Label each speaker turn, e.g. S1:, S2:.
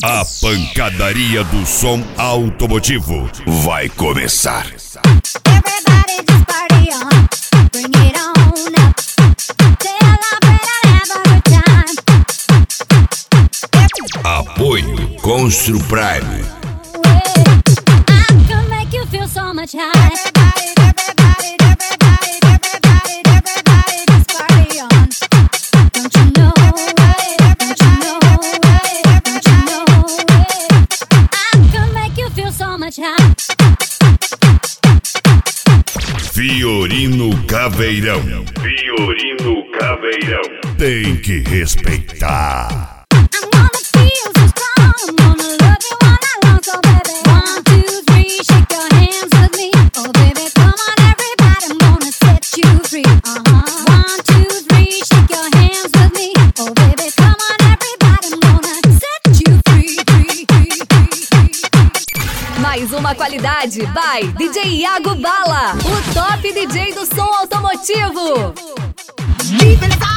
S1: A pancadaria do som automotivo vai começar.
S2: Everybody just party on, bring it on up. Celebrate and have a good time.
S1: Apoio Constru Prime.
S2: I can make you feel so much high. Everybody just party on. Don't you know it? Don't you know it? Don't you know it? I can make you feel so much high.
S1: Fiorino Caveirão. Fiorino Caveirão. Tem que respeitar.
S2: I'm gonna feel so strong. I'm gonna love you all night long. So baby, 1, 2, 3, shake your hands with me. Oh baby, come on everybody, I'm gonna set you free. 1, 2, 3, shake your hands with me. Oh baby, come on everybody, I'm gonna set you free.
S3: Mais uma qualidade by DJ Iago Bala, o top DJ do som automotivo.
S2: Deep inside.